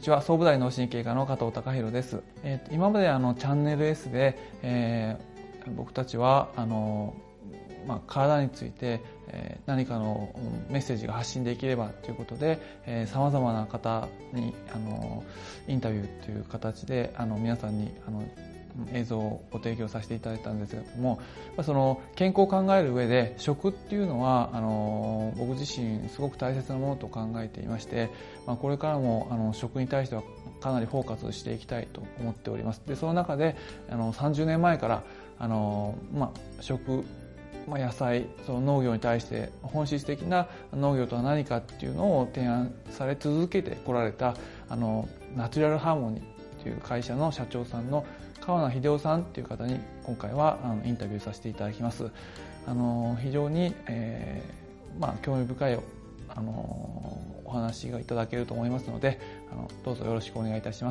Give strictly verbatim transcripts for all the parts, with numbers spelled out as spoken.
ちは。総武大脳神経科の加藤孝弘です。えー、今まであのチャンネル エス で、えー、僕たちはあの、まあ、体について、えー、何かのメッセージが発信できればということで、さまざまな方にあのインタビューという形であの皆さんにあの映像をご提供させていただいたんですけれども、その健康を考える上で食っていうのはあの僕自身すごく大切なものと考えていまして、まあ、これからもあの食に対してはかなりフォーカスしていきたいと思っております。でその中であのさんじゅうねんまえからあの、まあ、食、まあ、野菜、その農業に対して本質的な農業とは何かっていうのを提案され続けてこられたあのナチュラルハーモニーという会社の社長さんの川名秀夫さんという方に今回はあのインタビューさせていただきます。あの非常に、えーまあ、興味深いあのお話がいただけると思いますので、あのどうぞよろしくお願いいたします。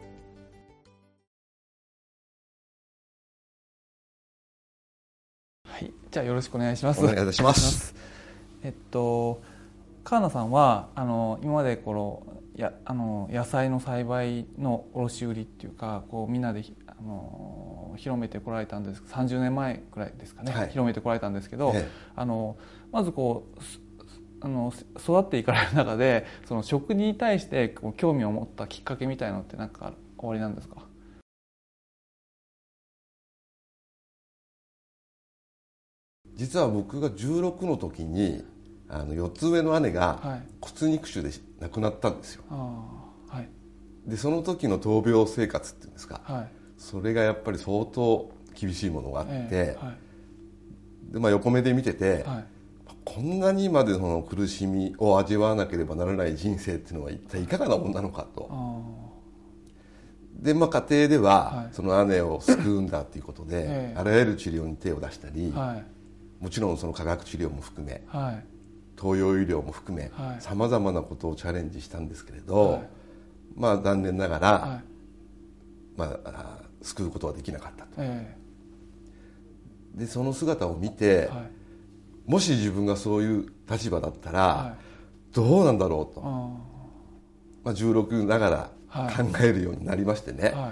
はい、じゃあよろしくお願いします。 お願いいたします。 えっと川名さんはあの今までこのやあの野菜の栽培の卸売りっていうか、こうみんなであの広めてこられたんです。さんじゅうねんまえくらいですかね、はい、広めてこられたんですけど、ええ、あのまずこうあの育っていかれる中でその食に対してこう興味を持ったきっかけみたいなのって何かおありなんですか？ 実は僕がじゅうろくの時にあのよっつ上の姉が骨肉腫で亡くなったんですよ。はい、でその時の闘病生活っていうんですか、はい、それがやっぱり相当厳しいものがあって、えーはい、でまあ、横目で見てて、はい、こんなにまでその苦しみを味わわなければならない人生っていうのは一体いかがなものなのかと。で、まあ、家庭では、はい、その姉を救うんだということで、えー、あらゆる治療に手を出したり、はい、もちろんその化学治療も含め、はい、東洋医療も含めさまざまなことをチャレンジしたんですけれど、はい、まあ残念ながら、はい、まあ、救うことはできなかったと、えー、でその姿を見て、はい、もし自分がそういう立場だったら、はい、どうなんだろうと、まあ、じゅうろくながら考えるようになりましてね、はい、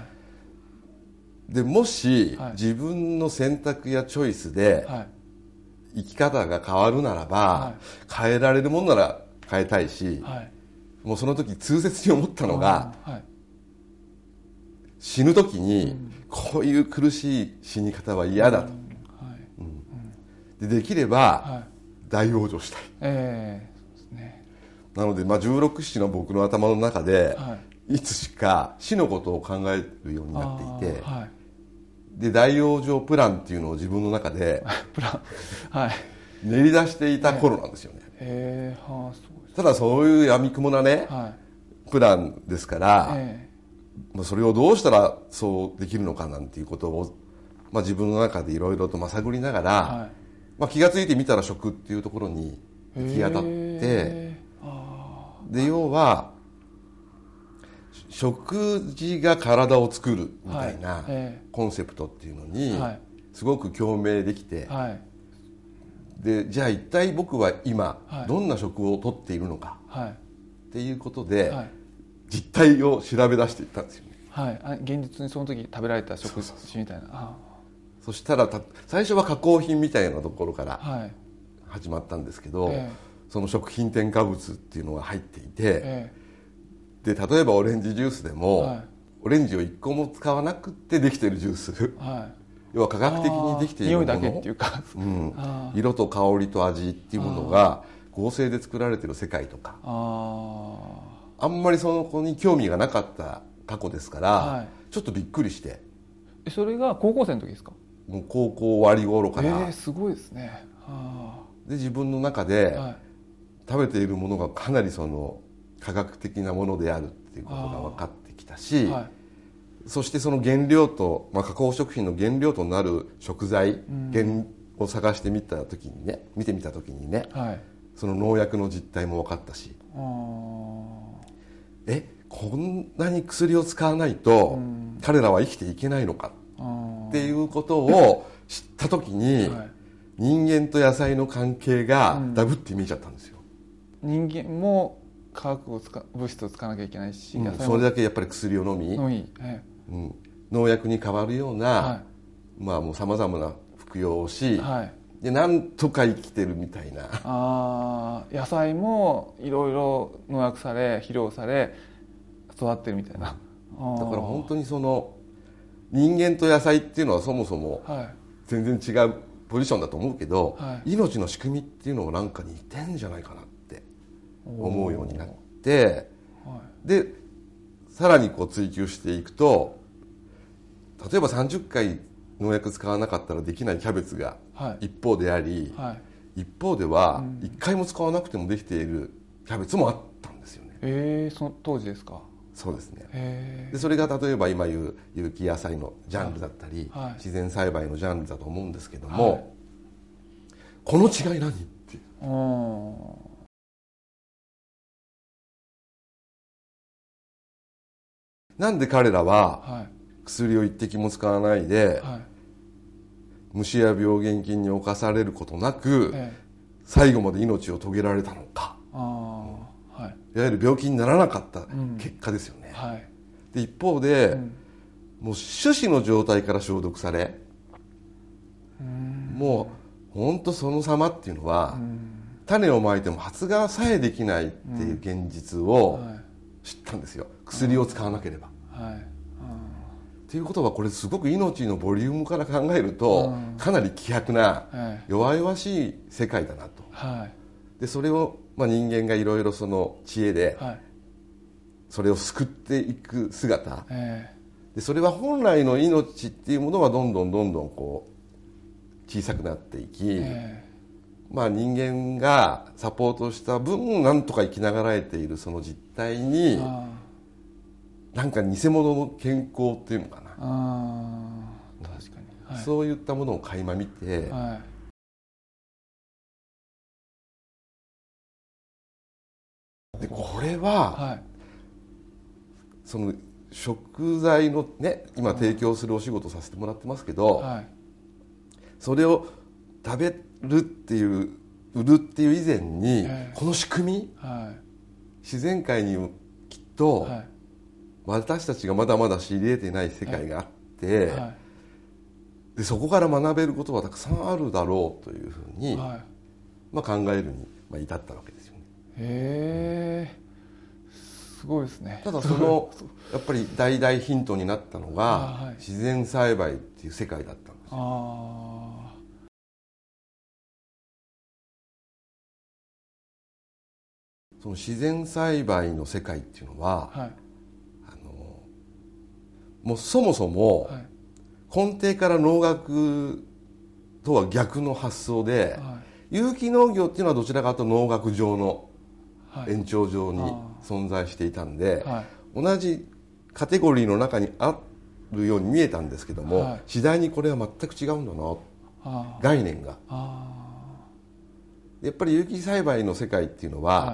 でもし、はい、自分の選択やチョイスで、はい、生き方が変わるならば、はい、変えられるものなら変えたいし、はい、もうその時痛切に思ったのが、はい、死ぬ時に、うん、こういう苦しい死に方は嫌だと、うんはいうん、で, できれば、はい、大往生したい、えーそうですね、なので、まあ、じゅうろく、ななの僕の頭の中で、はい、いつしか死のことを考えるようになっていて、はい、で大往生プランっていうのを自分の中でプラン、はい、練り出していた頃なんですよね。へーはあ、そうです。ただそういうやみくもなね、はい、プランですから、えー、それをどうしたらそうできるのかなんていうことを、まあ、自分の中でいろいろとまさぐりながら、はいまあ、気がついてみたら食っていうところに行き当たって、で要は食事が体を作るみたいなコンセプトっていうのにすごく共鳴できて、はい、でじゃあ一体僕は今どんな食をとっているのかっていうことで実態を調べ出していったんですよね。はい、あ現実にその時食べられた食事みたいな。そうそうそう。そしたらた最初は加工品みたいなところから始まったんですけど、はいえー、その食品添加物っていうのが入っていて、えー、で例えばオレンジジュースでも、はい、オレンジをいっこも使わなくてできているジュース、はい、要は科学的にできているもの、匂いだけっていうか、うん、色と香りと味っていうものが合成で作られている世界とか、あ, あんまりその子に興味がなかった過去ですから、はい、ちょっとびっくりして。それが高校生の時ですか？もう高校終わり頃から、えー、すごいですね。はあ、で自分の中で、はい、食べているものがかなりその科学的なものであるっていうことが分かってきたし、はい、そしてその原料と、まあ、加工食品の原料となる食材、うん、原を探してみた時にね見てみた時にね、はい、その農薬の実態も分かったし、あえこんなに薬を使わないと彼らは生きていけないのかっていうことを知った時に、はい、人間と野菜の関係がダブって見えちゃったんですよ。人間も化学を使物質を使わなきゃいけないし、 うん、 野菜それだけやっぱり薬を飲み、 飲み、ええうん、農薬に変わるような、はい、まあもうさまざまな服用をし、はい、でなんとか生きてるみたいな。 あ野菜もいろいろ農薬され肥料され育ってるみたいな、 うん、だから本当にその人間と野菜っていうのはそもそも全然違うポジションだと思うけど、はい、命の仕組みっていうのもなんか似てんじゃないかなって思うようになって、はい、でさらにこう追求していくと、例えばさんじゅっかい農薬使わなかったらできないキャベツが一方であり、はいはい、一方ではいっかいも使わなくてもできているキャベツもあったんですよね。 えー、その当時ですか。 そうですね。でそれが例えば今言う有機野菜のジャンルだったり、はい、自然栽培のジャンルだと思うんですけども、はい、この違い何っていう。なんで彼らは薬を一滴も使わないで、はい、虫や病原菌に侵されることなく、ええ、最後まで命を遂げられたのか。あ、はい、いわゆる病気にならなかった結果ですよね。うん、はい、で一方で、うん、もう種子の状態から消毒され、もう本当その様っていうのは、種をまいても発芽さえできないっていう現実を知ったんですよ。薬を使わなければ。はい、っていうことはこれすごく命のボリュームから考えるとかなり希薄な弱々しい世界だなと。はい、でそれを、まあ、人間がいろいろその知恵でそれを救っていく姿、でそれは本来の命っていうものはどんどんどんどんこう小さくなっていき、まあ、人間がサポートした分なんとか生きながらえているその実態になんか偽物の健康っていうのかな、あ確かに、はい、そういったものを垣間見て、はい、でこれは、はい、その食材のね今提供するお仕事させてもらってますけど、はい、それを食べるっていう売るっていう以前に、はい、この仕組み、はい、自然界にきっと、はい、私たちがまだまだ知り得ていない世界があって、はい、でそこから学べることはたくさんあるだろうというふうに、はい、まあ、考えるに、まあ、至ったわけですよね。へえ、 すごいですね。 ただそのやっぱり大々ヒントになったのが、はい、自然栽培っていう世界だったんですよ。あその自然栽培の世界っていうのは、はい、もうそもそも根底から農学とは逆の発想で、はい、有機農業っていうのはどちらかというと農学上の延長上に存在していたんで、はい、同じカテゴリーの中にあるように見えたんですけども、はい、次第にこれは全く違うんだな、概念が。やっぱり有機栽培の世界っていうのは、はい、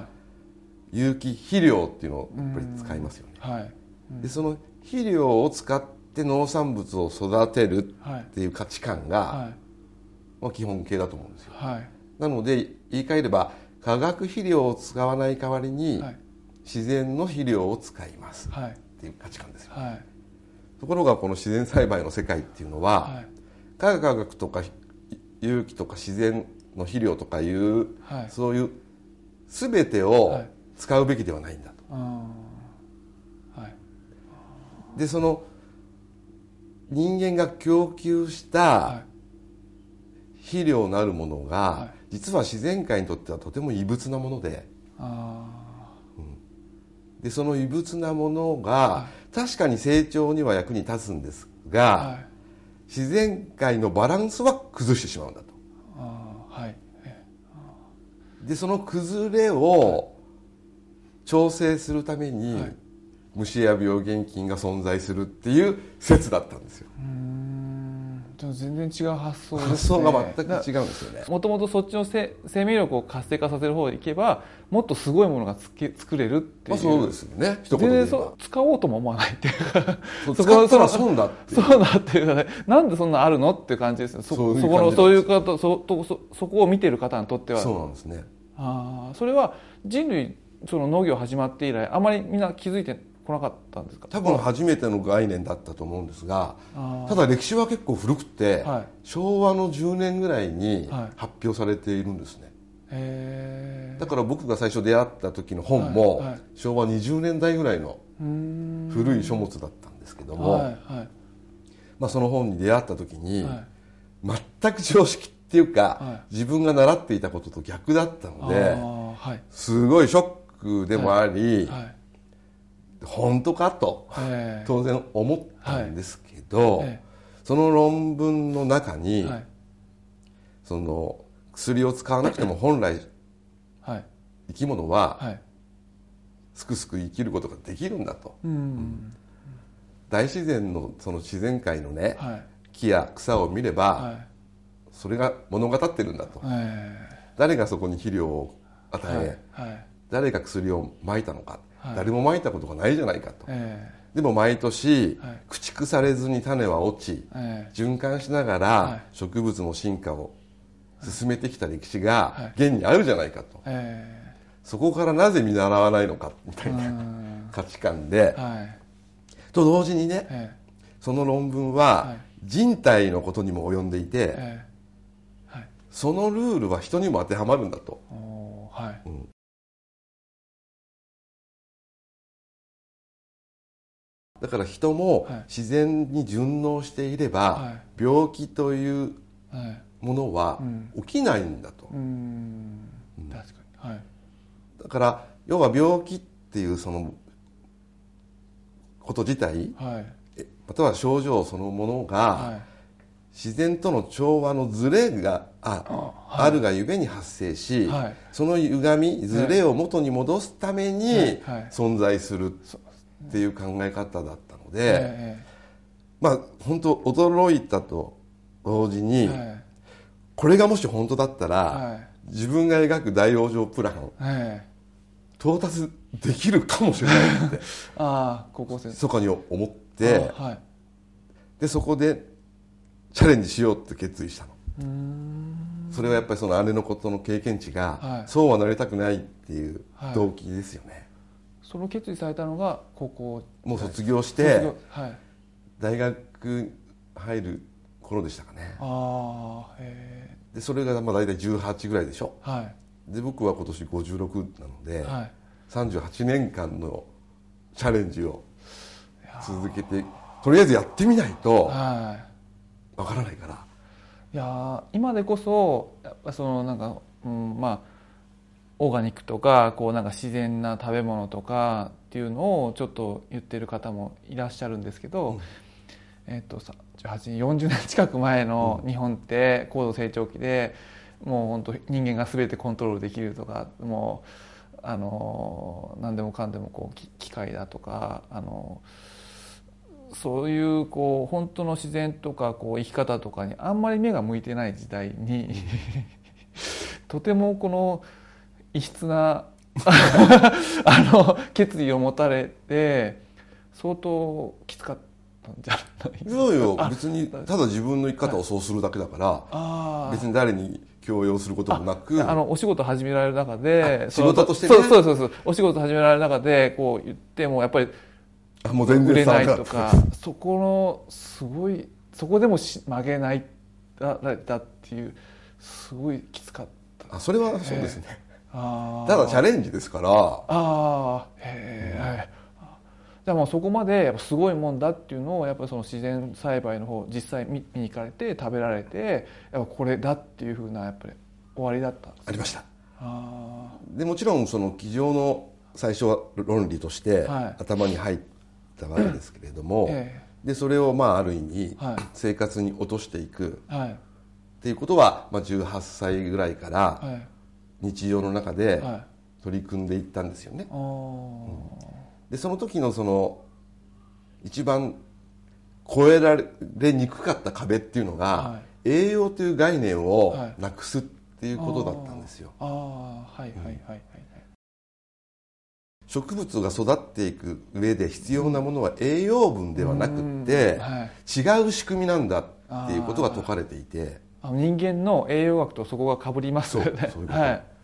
有機肥料っていうのをやっぱり使いますよね。はい、でその肥料を使って農産物を育てるっていう価値観が、はい、まあ、基本形だと思うんですよ。はい、なので言い換えれば化学肥料を使わない代わりに、はい、自然の肥料を使いますっていう価値観ですよ。はい、ところがこの自然栽培の世界っていうのは、はい、化学とか有機とか自然の肥料とかいう、はい、そういう全てを使うべきではないんだと。はい、でその人間が供給した肥料なるものが、はい、実は自然界にとってはとても異物なもので、あ、うん、でその異物なものが、はい、確かに成長には役に立つんですが、はい、自然界のバランスは崩してしまうんだと。あ、はい、でその崩れを調整するために、はい、虫や病原菌が存在するっていう説だったんですよ。うーん、 全然違う発想ですね。 発想が全く違うんですよね。 もともとそっちの生命力を活性化させる方に行けばもっとすごいものがつけ作れるっていう、まあ、そうですよね。一言で言えば全然使おうとも思わないっていうかそ使ったら損だっていう、 そうだっていうかね、なんでそんなあるのっていう感じですね。 そ, そういうそこのそういう方 そ, そ, そこを見てる方にとっては。 そうなんですね。 あ、それは人類その農業始まって以来あまりみんな気づいてこなかったんですか？ 多分初めての概念だったと思うんですが、ただ歴史は結構古くて、はい、昭和のじゅうねんぐらいに発表されているんですね、はい、へー。だから僕が最初出会った時の本も、はいはい、昭和にじゅうねんだいぐらいの古い書物だったんですけども、はいはい、まあ、その本に出会った時に、はい、全く常識っていうか、はい、自分が習っていたことと逆だったので、はい、すごいショックでもあり、はいはい、本当かと、えー、当然思ったんですけど、はい、えー、その論文の中に、はい、その薬を使わなくても本来、はい、生き物は、はい、すくすく生きることができるんだと、うんうん、大自然のその自然界のね、はい、木や草を見れば、はい、それが物語ってるんだと、えー、誰がそこに肥料を与え、はいはい、誰が薬をまいたのか、はい、誰もまいたことがないじゃないかと、えー、でも毎年、はい、駆逐されずに種は落ち、えー、循環しながら植物の進化を進めてきた歴史が現にあるじゃないかと、はい、えー、そこからなぜ見習わないのかみたいな価値観で、はい、と同時にね、えー、その論文は人体のことにも及んでいて、えーはい、そのルールは人にも当てはまるんだと、はい、うん、だから人も自然に順応していれば、はい、病気というものは起きないんだと、うん、うん、確かに、はい、だから要は病気っていうそのこと自体、はい、または症状そのものが、はい、自然との調和のズレが あ, あ,、はい、あるがゆえに発生し、はい、その歪みズレを元に戻すために存在するっていう考え方だったので、えー、まあ本当驚いたと同時に、はい、これがもし本当だったら、はい、自分が描く大往生プラン、えー、到達できるかもしれないってあ高校生そこに思って、はい、でそこでチャレンジしようって決意したの。うーん、それはやっぱりその姉のことの経験値が、はい、そうはなりたくないっていう動機ですよね、はい、 その決意されたのが高校もう卒業して、はい、大学入る頃でしたかね。あへでそれがまあ大体じゅうはちぐらいでしょ、はい、で僕は今年ごじゅうろくなので、はい、さんじゅうはちねんかんのチャレンジを続けてとりあえずやってみないとわからないから、 いや今でこそやっぱそのなんか、うん、まあオーガニックとかこうなんか自然な食べ物とかっていうのをちょっと言ってる方もいらっしゃるんですけど、うん、えっとさじゅうはち、よんじゅうねん近く前の日本って高度成長期でもう本当人間が全てコントロールできるとか、もうあの何でもかんでもこう機械だとか、あのそういうこう本当の自然とかこう生き方とかにあんまり目が向いてない時代にとてもこの異質なあの決意を持たれて相当きつかったんじゃないですか。 いやいや別にただ自分の生き方をそうするだけだから、はい、別に誰に強要することもなく、 あのお仕事始められる中で仕事としてね、 そうそうそうそうお仕事始められる中でこう言ってもやっぱりもう全然売れないとか、そこのすごいそこでも曲げないられたっていうすごいきつかった。 あそれはそうですね、えー、あただチャレンジですから。ああへえ、うん、じゃあもうそこまでやっぱすごいもんだっていうのをやっぱりその自然栽培の方実際見に行かれて食べられてやっぱこれだっていうふうなやっぱり終わりだったんです、ね、 ありました。あでもちろんその机上の最初は論理として頭に入ったわけですけれども、はいええ、でそれをまあある意味生活に落としていく、はい、っていうことはまあじゅうはっさいぐらいから日常の中で取り組んでいったんですよね、はいうん、でその時のその一番越えられにくかった壁っていうのが、はい、栄養という概念をなくすっていうことだったんですよ。ああはいはいはいはい。植物が育っていく上で必要なものは栄養分ではなくって、はい、違う仕組みなんだっていうことが説かれていて、 人間の栄養学とそこがかぶりますよね。 そうそういうこと、はい、